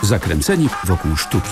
Zakręceni wokół sztuki.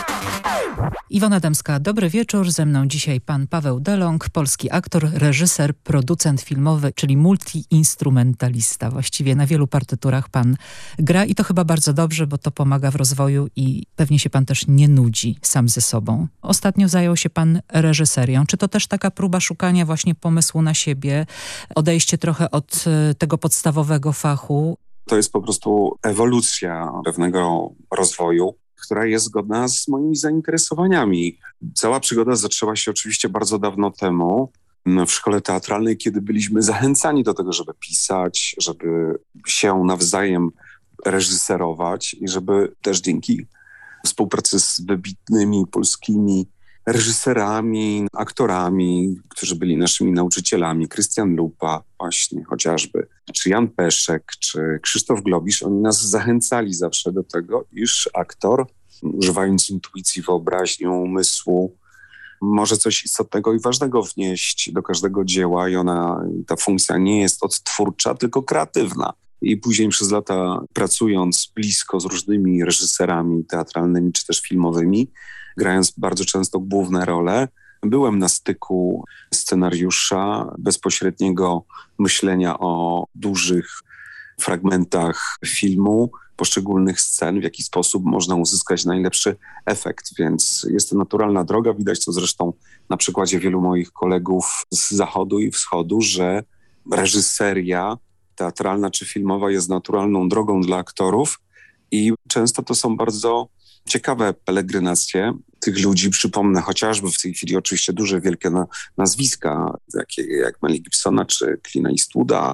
Iwona Dębska, dobry wieczór. Ze mną dzisiaj pan Paweł Delong, polski aktor, reżyser, producent filmowy, czyli multiinstrumentalista. Właściwie na wielu partyturach pan gra i to chyba bardzo dobrze, bo to pomaga w rozwoju i pewnie się pan też nie nudzi sam ze sobą. Ostatnio zajął się pan reżyserią. Czy to też taka próba szukania właśnie pomysłu na siebie, odejście trochę od tego podstawowego fachu? To jest po prostu ewolucja pewnego rozwoju, która jest zgodna z moimi zainteresowaniami. Cała przygoda zaczęła się oczywiście bardzo dawno temu w szkole teatralnej, kiedy byliśmy zachęcani do tego, żeby pisać, żeby się nawzajem reżyserować i żeby też dzięki współpracy z wybitnymi polskimi reżyserami, aktorami, którzy byli naszymi nauczycielami, Krystian Lupa właśnie chociażby, czy Jan Peszek, czy Krzysztof Globisz, oni nas zachęcali zawsze do tego, iż aktor, używając intuicji, wyobraźni, umysłu, może coś istotnego i ważnego wnieść do każdego dzieła i ta funkcja nie jest odtwórcza, tylko kreatywna. I później przez lata pracując blisko z różnymi reżyserami teatralnymi czy też filmowymi, grając bardzo często główne role, byłem na styku scenariusza, bezpośredniego myślenia o dużych fragmentach filmu, poszczególnych scen, w jaki sposób można uzyskać najlepszy efekt. Więc jest to naturalna droga. Widać to zresztą na przykładzie wielu moich kolegów z zachodu i wschodu, że reżyseria teatralna czy filmowa jest naturalną drogą dla aktorów i często to są bardzo ciekawe pelegrynacje tych ludzi. Przypomnę chociażby w tej chwili oczywiście duże, wielkie nazwiska, takie jak Mel Gibsona czy Clina Eastwooda,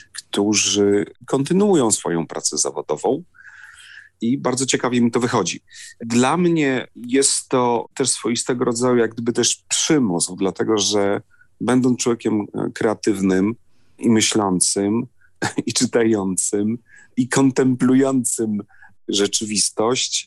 którzy kontynuują swoją pracę zawodową i bardzo ciekawie mi to wychodzi. Dla mnie jest to też swoistego rodzaju jak gdyby też przymus, dlatego że będąc człowiekiem kreatywnym i myślącym i czytającym i kontemplującym rzeczywistość,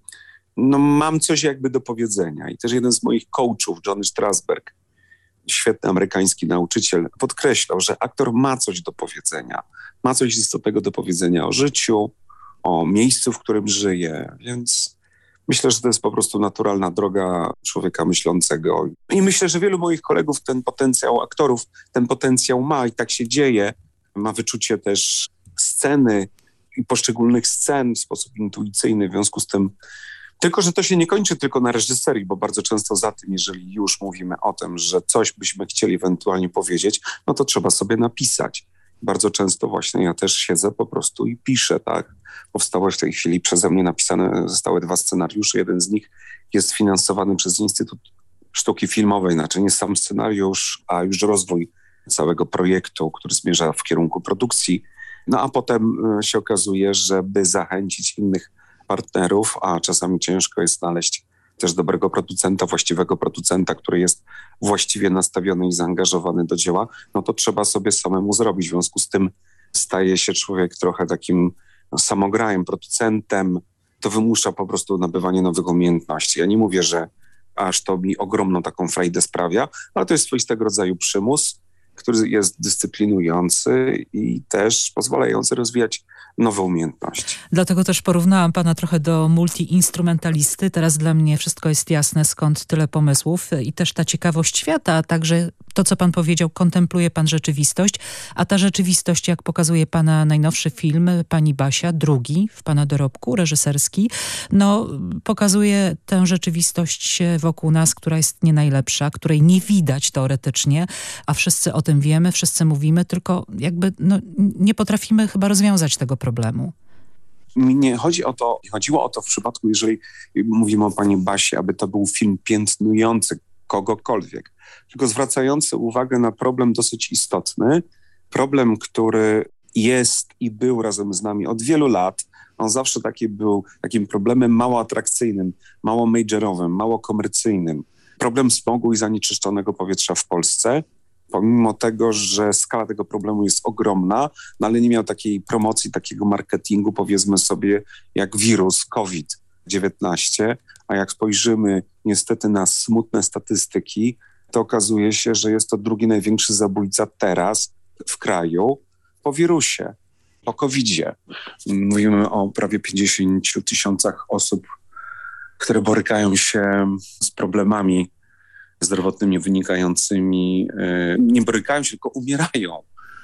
no mam coś jakby do powiedzenia. I też jeden z moich coachów, Johnny Strasberg, świetny amerykański nauczyciel, podkreślał, że aktor ma coś do powiedzenia. Ma coś istotnego do powiedzenia o życiu, o miejscu, w którym żyje. Więc myślę, że to jest po prostu naturalna droga człowieka myślącego. I myślę, że wielu moich kolegów ten potencjał, aktorów, ten potencjał ma i tak się dzieje. Ma wyczucie też sceny i poszczególnych scen w sposób intuicyjny. W związku z tym tylko, że to się nie kończy tylko na reżyserii, bo bardzo często za tym, jeżeli już mówimy o tym, że coś byśmy chcieli ewentualnie powiedzieć, no to trzeba sobie napisać. Bardzo często właśnie ja też siedzę po prostu i piszę, tak? Powstały w tej chwili przeze mnie napisane, zostały 2 scenariusze. Jeden z nich jest finansowany przez Instytut Sztuki Filmowej, znaczy nie sam scenariusz, a już rozwój całego projektu, który zmierza w kierunku produkcji. No a potem się okazuje, żeby zachęcić innych partnerów, a czasami ciężko jest znaleźć też dobrego producenta, właściwego producenta, który jest właściwie nastawiony i zaangażowany do dzieła, no to trzeba sobie samemu zrobić. W związku z tym staje się człowiek trochę takim samograjem, producentem. To wymusza po prostu nabywanie nowych umiejętności. Ja nie mówię, że aż to mi ogromną taką frajdę sprawia, ale to jest swoistego rodzaju przymus, który jest dyscyplinujący i też pozwalający rozwijać nowe umiejętności. Dlatego też porównałam pana trochę do multiinstrumentalisty. Teraz dla mnie wszystko jest jasne, skąd tyle pomysłów i też ta ciekawość świata, a także to, co pan powiedział, kontempluje pan rzeczywistość, a ta rzeczywistość, jak pokazuje pana najnowszy film, Pani Basia, drugi w pana dorobku, reżyserski, no pokazuje tę rzeczywistość wokół nas, która jest nie najlepsza, której nie widać teoretycznie, a wszyscy o tym wiemy, wszyscy mówimy, tylko jakby nie potrafimy chyba rozwiązać tego problemu. Nie chodziło o to w przypadku, jeżeli mówimy o Pani Basie, aby to był film piętnujący kogokolwiek, tylko zwracający uwagę na problem dosyć istotny, problem, który jest i był razem z nami od wielu lat. On zawsze był takim problemem mało atrakcyjnym, mało majorowym, mało komercyjnym. Problem smogu i zanieczyszczonego powietrza w Polsce. Pomimo tego, że skala tego problemu jest ogromna, no ale nie miał takiej promocji, takiego marketingu, powiedzmy sobie, jak wirus COVID-19, a jak spojrzymy niestety na smutne statystyki, to okazuje się, że jest to drugi największy zabójca teraz w kraju po wirusie. po COVID-zie. Mówimy o prawie 50 000 osób, które borykają się z problemami zdrowotnymi wynikającymi, nie borykają się, tylko umierają.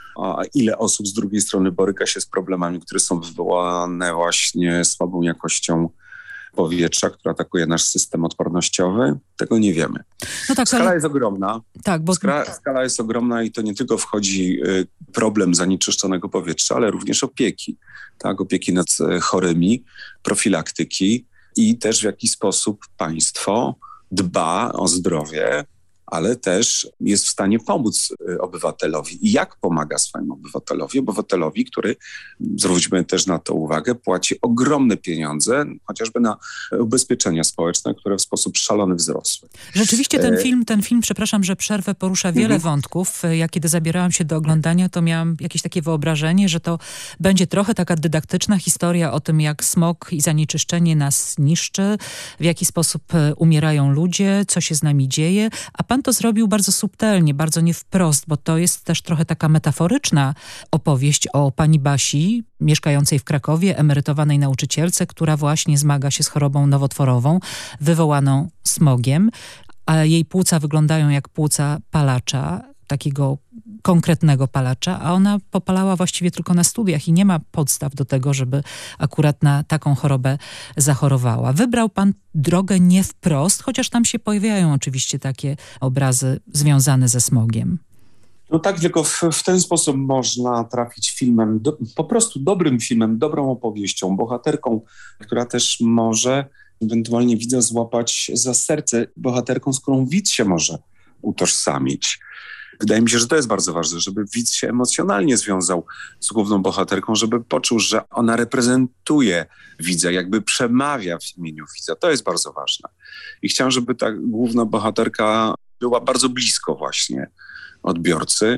A ile osób z drugiej strony boryka się z problemami, które są wywołane właśnie słabą jakością powietrza, która atakuje nasz system odpornościowy? Tego nie wiemy. No tak, skala jest ogromna. Tak, bo... Skala jest ogromna i to nie tylko wchodzi problem zanieczyszczonego powietrza, ale również opieki. Tak, opieki nad chorymi, profilaktyki i też w jaki sposób państwo dba o zdrowie, ale też jest w stanie pomóc obywatelowi. I jak pomaga swojemu obywatelowi? Obywatelowi, który, zwróćmy też na to uwagę, płaci ogromne pieniądze, chociażby na ubezpieczenia społeczne, które w sposób szalony wzrosły. Rzeczywiście ten film, przepraszam, że przerwę, porusza wiele wątków. Ja kiedy zabierałam się do oglądania, to miałam jakieś takie wyobrażenie, że to będzie trochę taka dydaktyczna historia o tym, jak smog i zanieczyszczenie nas niszczy, w jaki sposób umierają ludzie, co się z nami dzieje, a pan to zrobił bardzo subtelnie, bardzo nie wprost, bo to jest też trochę taka metaforyczna opowieść o pani Basi, mieszkającej w Krakowie, emerytowanej nauczycielce, która właśnie zmaga się z chorobą nowotworową wywołaną smogiem, a jej płuca wyglądają jak płuca palacza, takiego konkretnego palacza, a ona popalała właściwie tylko na studiach i nie ma podstaw do tego, żeby akurat na taką chorobę zachorowała. Wybrał pan drogę nie wprost, chociaż tam się pojawiają oczywiście takie obrazy związane ze smogiem. No tak, tylko w ten sposób można trafić filmem, po prostu dobrym filmem, dobrą opowieścią, bohaterką, która też może ewentualnie widza złapać za serce, bohaterką, z którą widz się może utożsamić. Wydaje mi się, że to jest bardzo ważne, żeby widz się emocjonalnie związał z główną bohaterką, żeby poczuł, że ona reprezentuje widza, jakby przemawia w imieniu widza. To jest bardzo ważne. I chciałem, żeby ta główna bohaterka była bardzo blisko właśnie odbiorcy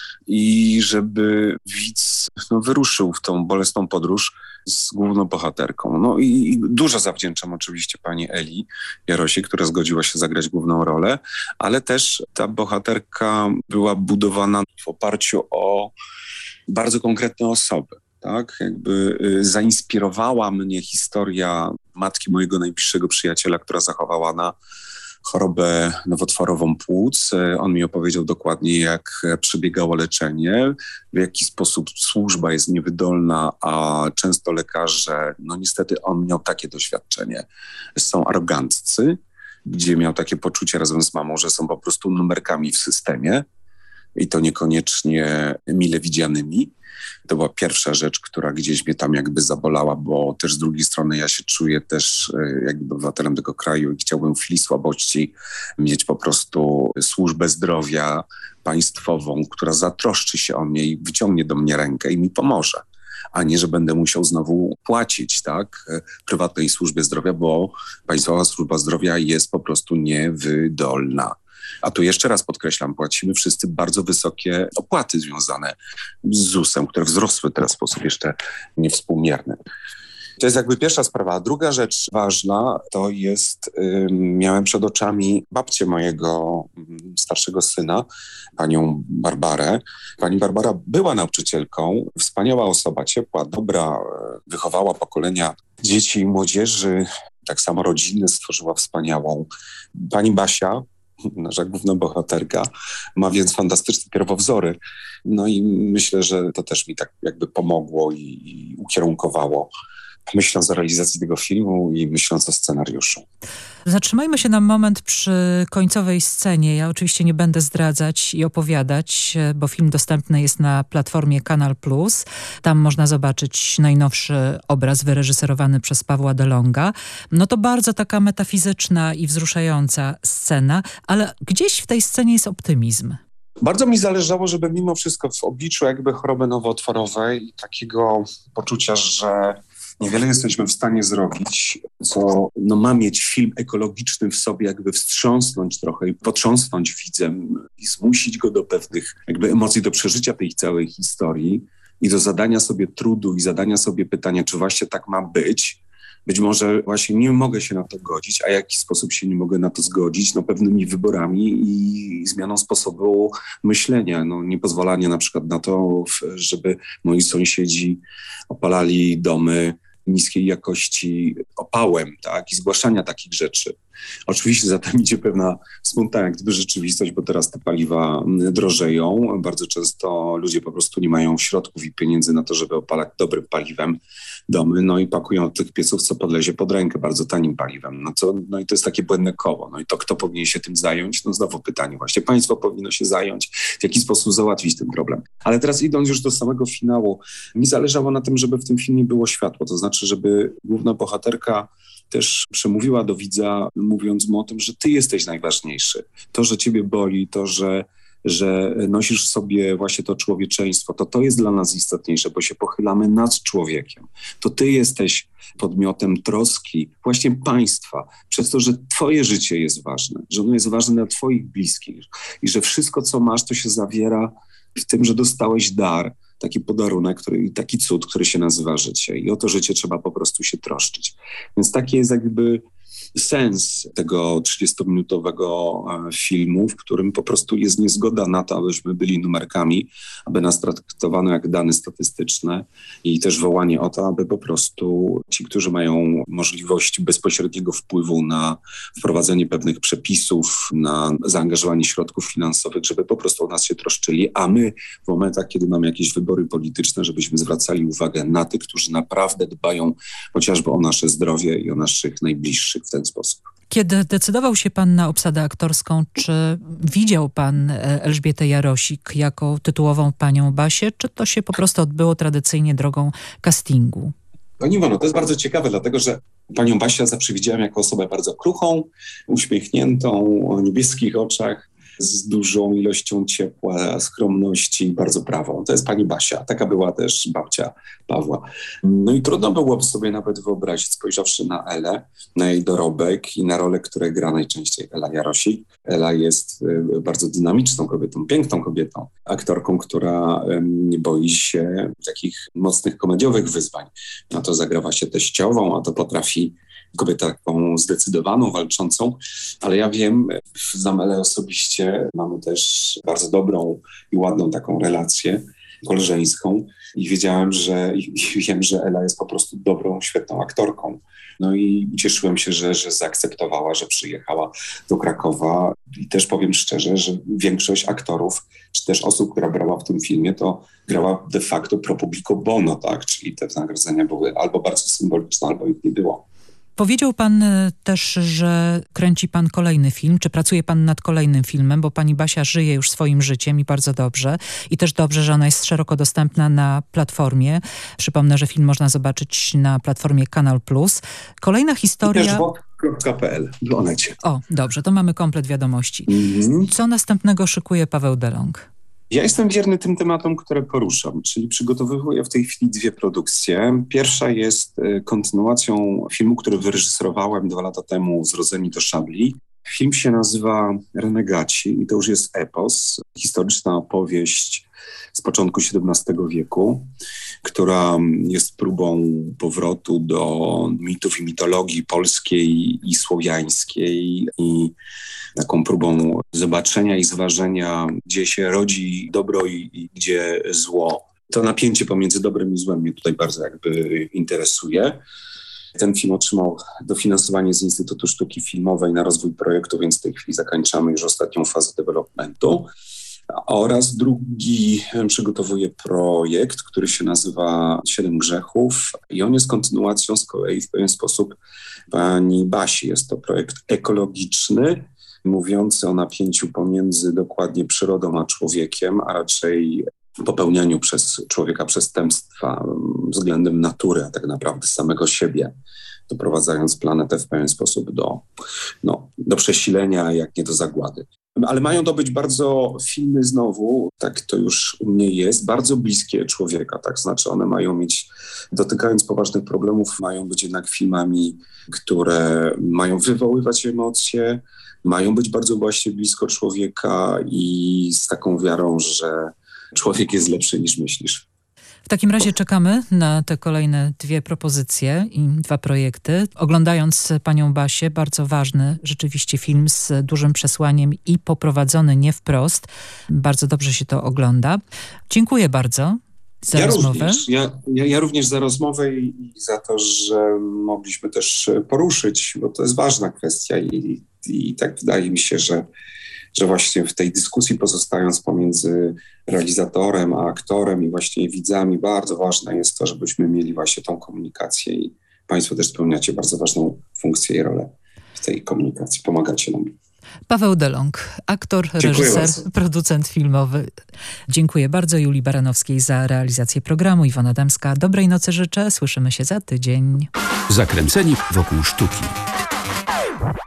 i żeby widz wyruszył w tą bolesną podróż z główną bohaterką. No i dużo zawdzięczam oczywiście pani Eli Jarosik, która zgodziła się zagrać główną rolę, ale też ta bohaterka była budowana w oparciu o bardzo konkretne osoby. Tak, jakby zainspirowała mnie historia matki mojego najbliższego przyjaciela, która zachowała na chorobę nowotworową płuc. On mi opowiedział dokładnie, jak przebiegało leczenie, w jaki sposób służba jest niewydolna, a często lekarze, no niestety on miał takie doświadczenie, są aroganccy, gdzie miał takie poczucie razem z mamą, że są po prostu numerkami w systemie i to niekoniecznie mile widzianymi. To była pierwsza rzecz, która gdzieś mnie tam jakby zabolała, bo też z drugiej strony ja się czuję też jakby obywatelem tego kraju i chciałbym w chwili słabości mieć po prostu służbę zdrowia państwową, która zatroszczy się o mnie i wyciągnie do mnie rękę i mi pomoże, a nie, że będę musiał znowu płacić, tak, prywatnej służbie zdrowia, bo państwowa służba zdrowia jest po prostu niewydolna. A tu jeszcze raz podkreślam, płacimy wszyscy bardzo wysokie opłaty związane z ZUS-em, które wzrosły teraz w sposób jeszcze niewspółmierny. To jest jakby pierwsza sprawa. A druga rzecz ważna to jest, miałem przed oczami babcię mojego starszego syna, panią Barbarę. Pani Barbara była nauczycielką, wspaniała osoba, ciepła, dobra, wychowała pokolenia dzieci i młodzieży, tak samo rodzinę stworzyła wspaniałą. Pani Basia, nasza główna bohaterka, ma więc fantastyczne pierwowzory. No i myślę, że to też mi tak jakby pomogło i ukierunkowało, myśląc o realizacji tego filmu i myśląc o scenariuszu. Zatrzymajmy się na moment przy końcowej scenie. Ja oczywiście nie będę zdradzać i opowiadać, bo film dostępny jest na platformie Kanal+. Tam można zobaczyć najnowszy obraz wyreżyserowany przez Pawła Delonga. No to bardzo taka metafizyczna i wzruszająca scena, ale gdzieś w tej scenie jest optymizm. Bardzo mi zależało, żeby mimo wszystko w obliczu jakby choroby nowotworowej i takiego poczucia, że niewiele jesteśmy w stanie zrobić, co ma mieć film ekologiczny w sobie, jakby wstrząsnąć trochę i potrząsnąć widzem i zmusić go do pewnych jakby emocji, do przeżycia tej całej historii i do zadania sobie trudu i zadania sobie pytania, czy właśnie tak ma być, Być może właśnie nie mogę się na to godzić, a w jaki sposób się nie mogę na to zgodzić? No pewnymi wyborami i zmianą sposobu myślenia. No niepozwalanie na przykład na to, żeby moi sąsiedzi opalali domy niskiej jakości opałem, tak, i zgłaszania takich rzeczy. Oczywiście za tym idzie pewna smutna jak gdyby rzeczywistość, bo teraz te paliwa drożeją. Bardzo często ludzie po prostu nie mają środków i pieniędzy na to, żeby opalać dobrym paliwem domy, no i pakują od tych pieców, co podlezie pod rękę, bardzo tanim paliwem. No i to jest takie błędne koło. No i to kto powinien się tym zająć? No znowu pytanie właśnie. Państwo powinno się zająć, w jaki sposób załatwić ten problem. Ale teraz idąc już do samego finału, mi zależało na tym, żeby w tym filmie było światło, to znaczy, żeby główna bohaterka też przemówiła do widza, mówiąc mu o tym, że ty jesteś najważniejszy. To, że ciebie boli, to, że nosisz w sobie właśnie to człowieczeństwo, to jest dla nas istotniejsze, bo się pochylamy nad człowiekiem. To ty jesteś podmiotem troski właśnie państwa, przez to, że twoje życie jest ważne, że ono jest ważne dla twoich bliskich i że wszystko, co masz, to się zawiera w tym, że dostałeś dar, taki podarunek, taki cud, który się nazywa życie. I o to życie trzeba po prostu się troszczyć. Więc taki jest jakby sens tego 30-minutowego filmu, w którym po prostu jest niezgoda na to, abyśmy byli numerkami, aby nas traktowano jak dane statystyczne i też wołanie o to, aby po prostu ci, którzy mają możliwość bezpośredniego wpływu na wprowadzenie pewnych przepisów, na zaangażowanie środków finansowych, żeby po prostu o nas się troszczyli, a my w momentach, kiedy mamy jakieś wybory polityczne, żebyśmy zwracali uwagę na tych, którzy naprawdę dbają chociażby o nasze zdrowie i o naszych najbliższych w ten sposób. Kiedy decydował się pan na obsadę aktorską, czy widział pan Elżbietę Jarosik jako tytułową panią Basię, czy to się po prostu odbyło tradycyjnie drogą castingu? Pani Iwono, to jest bardzo ciekawe, dlatego że panią Basię zawsze widziałem jako osobę bardzo kruchą, uśmiechniętą, o niebieskich oczach, z dużą ilością ciepła, skromności, bardzo prawą. To jest pani Basia. Taka była też babcia Pawła. No i trudno byłoby sobie nawet wyobrazić, spojrzawszy na Elę, na jej dorobek i na rolę, które gra najczęściej Ela Jarosik. Ela jest bardzo dynamiczną kobietą, piękną kobietą, aktorką, która nie boi się takich mocnych komediowych wyzwań. A to zagrawa się teściową, a to potrafi kobietę taką zdecydowaną, walczącą, ale ja wiem, znam Elę osobiście, mamy też bardzo dobrą i ładną taką relację koleżeńską i wiem, że Ela jest po prostu dobrą, świetną aktorką. No i cieszyłem się, że zaakceptowała, że przyjechała do Krakowa i też powiem szczerze, że większość aktorów, czy też osób, która brała w tym filmie, to grała de facto pro publico bono, tak? Czyli te wynagrodzenia były albo bardzo symboliczne, albo ich nie było. Powiedział pan też, że kręci pan kolejny film, czy pracuje pan nad kolejnym filmem, bo pani Basia żyje już swoim życiem i bardzo dobrze. I też dobrze, że ona jest szeroko dostępna na platformie. Przypomnę, że film można zobaczyć na platformie Kanal Plus. Kolejna historia... I też wok.pl w Onecie. O, dobrze, to mamy komplet wiadomości. Co następnego szykuje Paweł Delong? Ja jestem wierny tym tematom, które poruszam, czyli przygotowuję w tej chwili 2 produkcje. Pierwsza jest kontynuacją filmu, który wyreżyserowałem 2 lata temu, Zrodzeni do szabli. Film się nazywa Renegaci i to już jest epos, historyczna opowieść z początku XVII wieku, która jest próbą powrotu do mitów i mitologii polskiej i słowiańskiej i taką próbą zobaczenia i zważenia, gdzie się rodzi dobro i gdzie zło. To napięcie pomiędzy dobrem i złem mnie tutaj bardzo jakby interesuje. Ten film otrzymał dofinansowanie z Instytutu Sztuki Filmowej na rozwój projektu, więc w tej chwili zakończamy już ostatnią fazę developmentu. Oraz drugi przygotowuję projekt, który się nazywa 7 grzechów i on jest kontynuacją z kolei w pewien sposób pani Basi. Jest to projekt ekologiczny, mówiący o napięciu pomiędzy dokładnie przyrodą a człowiekiem, a raczej popełnianiu przez człowieka przestępstwa względem natury, a tak naprawdę samego siebie, doprowadzając planetę w pewien sposób do przesilenia, jak nie do zagłady. Ale mają to być bardzo filmy znowu, tak to już u mnie jest, bardzo bliskie człowieka, tak? Znaczy one mają mieć, dotykając poważnych problemów, mają być jednak filmami, które mają wywoływać emocje, mają być bardzo właśnie blisko człowieka i z taką wiarą, że człowiek jest lepszy niż myślisz. W takim razie czekamy na te kolejne 2 propozycje i 2 projekty. Oglądając panią Basię, bardzo ważny rzeczywiście film z dużym przesłaniem i poprowadzony nie wprost. Bardzo dobrze się to ogląda. Dziękuję bardzo za rozmowę. Ja również za rozmowę i za to, że mogliśmy też poruszyć, bo to jest ważna kwestia i tak wydaje mi się, że właśnie w tej dyskusji pozostając pomiędzy realizatorem a aktorem i właśnie widzami, bardzo ważne jest to, żebyśmy mieli właśnie tą komunikację i państwo też spełniacie bardzo ważną funkcję i rolę w tej komunikacji. Pomagacie nam. Paweł Delong, aktor, reżyser, producent filmowy. Dziękuję bardzo Julii Baranowskiej za realizację programu. Iwona Dębska, dobrej nocy życzę. Słyszymy się za tydzień. Zakręceni wokół sztuki.